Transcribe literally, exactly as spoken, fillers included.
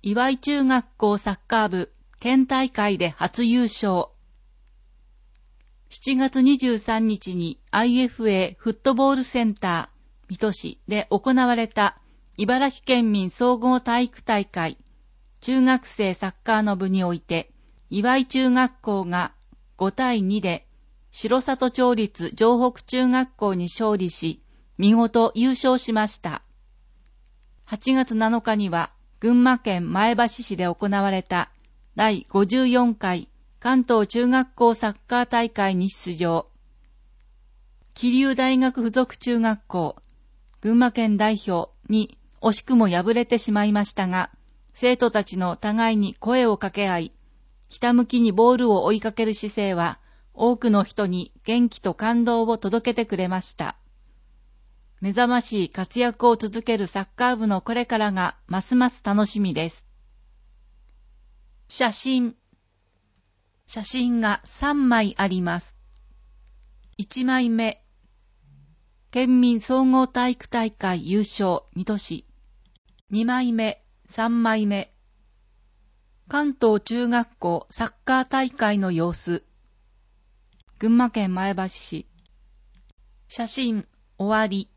岩井中学校サッカー部県大会で初優勝。しちがつにじゅうさんにちに アイエフエー フットボールセンター水戸市で行われた茨城県民総合体育大会中学生サッカーの部において岩井中学校がごたいにで城里町立城北中学校に勝利し見事優勝しました。はちがつなのかには群馬県前橋市で行われただいごじゅうよんかい関東中学校サッカー大会に出場。桐生大学附属中学校、群馬県代表に惜しくも敗れてしまいましたが、生徒たちの互いに声を掛け合い、ひたむきにボールを追いかける姿勢は、多くの人に元気と感動を届けてくれました。目覚ましい活躍を続けるサッカー部のこれからがますます楽しみです。写真。写真がさんまいあります。いちまいめ。県民総合体育大会優勝水戸市。にまいめ、さんまいめ。関東中学校サッカー大会の様子。群馬県前橋市。写真終わり。